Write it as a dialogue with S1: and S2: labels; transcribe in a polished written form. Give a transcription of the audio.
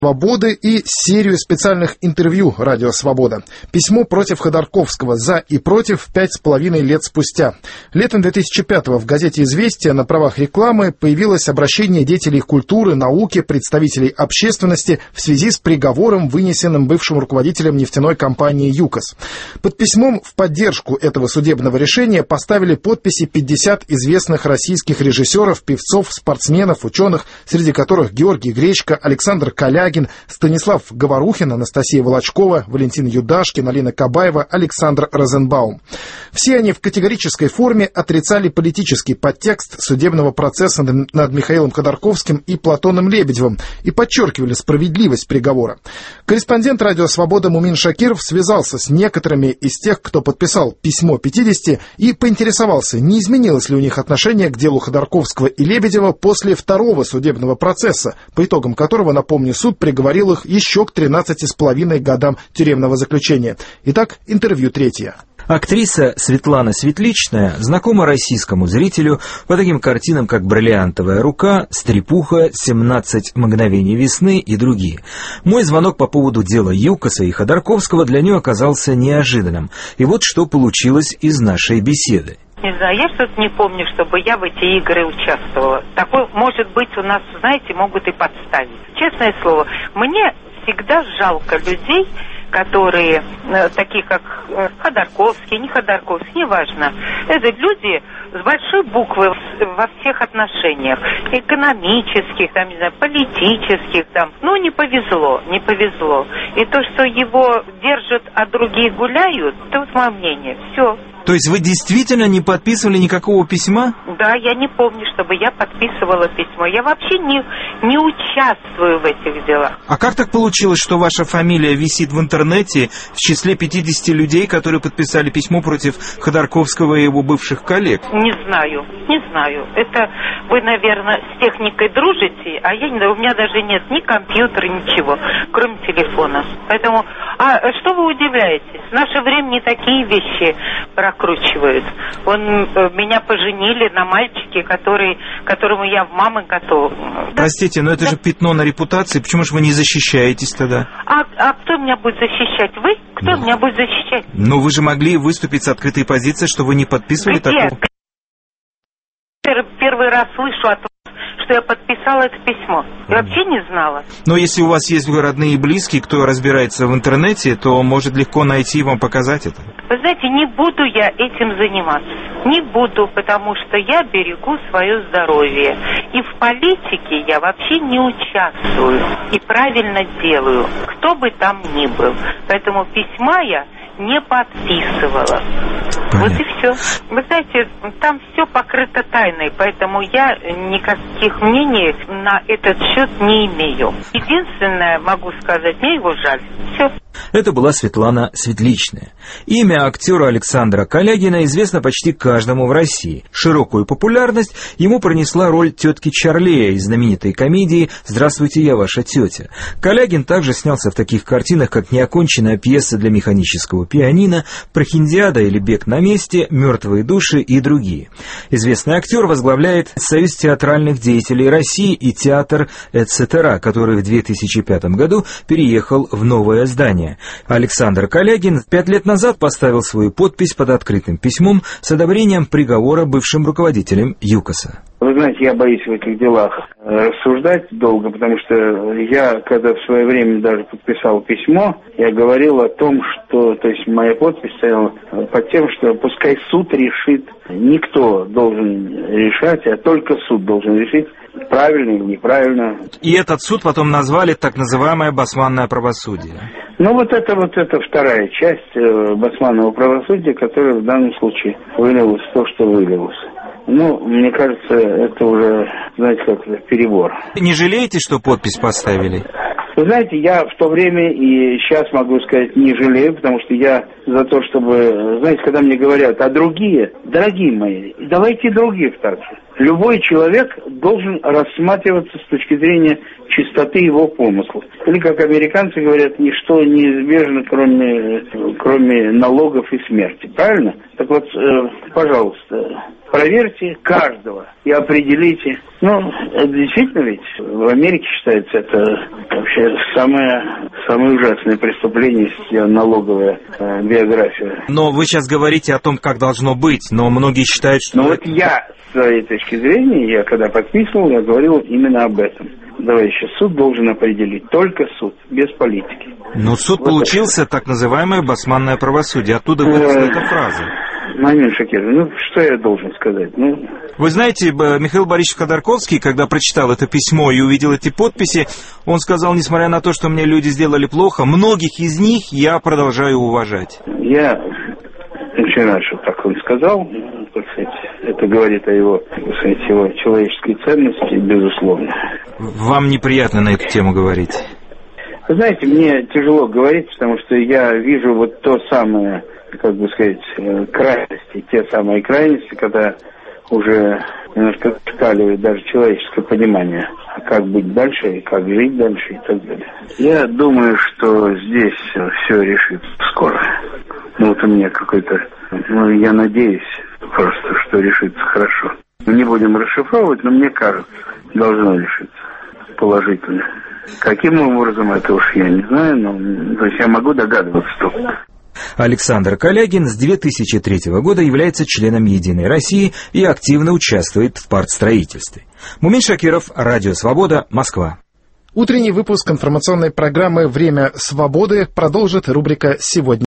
S1: «Свободы» и серию специальных интервью «Радио Свобода». Письмо против Ходорковского «За и против» 5,5 лет спустя. Летом 2005-го в газете «Известия» на правах рекламы появилось обращение деятелей культуры, науки, представителей общественности в связи с приговором, вынесенным бывшим руководителем нефтяной компании «ЮКОС». Под письмом в поддержку этого судебного решения поставили подписи 50 известных российских режиссеров, певцов, спортсменов, ученых, среди которых Георгий Гречко, Александр Калягин, Станислав Говорухин, Анастасия Волочкова, Валентин Юдашкин, Алина Кабаева, Александр Розенбаум. Все они в категорической форме отрицали политический подтекст судебного процесса над Михаилом Ходорковским и Платоном Лебедевым и подчеркивали справедливость приговора. Корреспондент «Радио Свобода» Мумин Шакиров связался с некоторыми из тех, кто подписал письмо 50, и поинтересовался, не изменилось ли у них отношение к делу Ходорковского и Лебедева после второго судебного процесса, по итогам которого, напомню, суд приговорил их еще к 13,5 годам тюремного заключения. Итак, интервью третье.
S2: Актриса Светлана Светличная знакома российскому зрителю по таким картинам, как «Бриллиантовая рука», «Стрепуха», «17 мгновений весны» и другие. Мой звонок по поводу дела ЮКОСа и Ходорковского для нее оказался неожиданным. И вот что получилось из нашей беседы.
S3: Не знаю, я что-то не помню, чтобы я в эти игры участвовала. Такое, может быть, у нас, знаете, могут и подставить. Честное слово, мне всегда жалко людей, которые, такие как Ходорковский, не Ходорковский, неважно. Это люди с большой буквы во всех отношениях. Экономических, там, не знаю, политических, там. Ну, не повезло. И то, что его держат, а другие гуляют, это вот мое мнение. Все.
S2: То есть вы действительно не подписывали никакого письма?
S3: Да, я не помню, чтобы я подписывала письмо. Я вообще не участвую в этих делах.
S2: А как так получилось, что ваша фамилия висит в интернете в числе 50 людей, которые подписали письмо против Ходорковского и его бывших коллег?
S3: Не знаю. Это вы, наверное, с техникой дружите, а у меня даже нет ни компьютера, ничего, кроме телефона. Поэтому, что вы удивляетесь? В наше время не такие вещи прокручивают. Меня поженили на мальчике, которому я в мамы готова.
S2: Простите, но это же пятно на репутации. Почему же вы не защищаетесь тогда?
S3: А кто меня будет защищать? Вы? Кто меня будет защищать?
S2: Ну, вы же могли выступить с открытой позицией, что вы не подписывали такого.
S3: Первый раз слышу от вас, что я подписала это письмо. Я вообще не знала.
S2: Но если у вас есть родные и близкие, кто разбирается в интернете, то может легко найти и вам показать это.
S3: Вы знаете, не буду я этим заниматься. Не буду, потому что я берегу свое здоровье. И в политике я вообще не участвую. И правильно делаю, кто бы там ни был. Поэтому письма я не подписывала. Понятно. Вот и все. Вы знаете, там все покрыто тайной, поэтому я никаких мнений на этот счет не имею. Единственное, могу сказать, мне его жаль. Все.
S2: Это была Светлана Светличная. Имя актера Александра Калягина известно почти каждому в России. Широкую популярность ему принесла роль тетки Чарлея из знаменитой комедии «Здравствуйте, я ваша тетя». Калягин также снялся в таких картинах, как неоконченная пьеса для механического пианино, «Прохиндиада» или «Бег на месте», «Мертвые души» и другие. Известный актер возглавляет Союз театральных деятелей России и театр «Эцетера», который в 2005 году переехал в новое здание. Александр Калягин 5 лет назад поставил свою подпись под открытым письмом с одобрением приговора бывшим руководителем ЮКОСа.
S4: Вы знаете, я боюсь в этих делах рассуждать долго, потому что я, когда в свое время даже подписал письмо, я говорил о том, что, то есть моя подпись стояла под тем, что пускай суд решит, никто должен решать, а только суд должен решить, правильно или неправильно.
S2: И этот суд потом назвали так называемое басманное правосудие.
S4: Ну вот это вторая часть басманного правосудия, которая в данном случае вылилась в то, что вылилось. Ну, мне кажется, это уже, знаете, как перебор.
S2: Не жалеете, что подпись поставили?
S4: Вы знаете, я в то время и сейчас могу сказать, не жалею, потому что я за то, чтобы, знаете, когда мне говорят, а другие, дорогие мои, давайте других также. любой человек должен рассматриваться с точки зрения чистоты его помыслов. Или, как американцы говорят, ничто неизбежно, кроме налогов и смерти. Правильно? Так вот, пожалуйста, проверьте каждого и определите. Это действительно ведь в Америке считается это вообще самое ужасное преступление, налоговая биография.
S2: Но вы сейчас говорите о том, как должно быть, но многие считают, что...
S4: Я, с своей точки зрения, я когда подписывал, я говорил именно об этом. Товарищи, суд должен определить, только суд, без политики.
S2: Но суд получился так называемое басманное правосудие, оттуда выросла эта фраза.
S4: Мамин Шакир, что я должен сказать?
S2: Вы знаете, Михаил Борисович Ходорковский, когда прочитал это письмо и увидел эти подписи, он сказал, несмотря на то, что мне люди сделали плохо, многих из них я продолжаю уважать.
S4: Я очень рад, что так он сказал. Это говорит о его человеческой ценности, безусловно.
S2: Вам неприятно на эту тему говорить?
S4: Вы знаете, мне тяжело говорить, потому что я вижу вот то самое, крайности, те самые крайности, когда уже немножко скаливает даже человеческое понимание, как быть дальше, и как жить дальше и так далее. Я думаю, что здесь все решится скоро. У меня какой-то, я надеюсь просто, что решится хорошо. Не будем расшифровывать, но мне кажется, должно решиться положительно. Каким образом, это уж я не знаю, но я могу догадываться только.
S2: Александр Калягин с 2003 года является членом «Единой России» и активно участвует в партстроительстве. Мумин Шакиров, Радио Свобода, Москва.
S1: Утренний выпуск информационной программы «Время свободы» продолжит рубрика «Сегодня».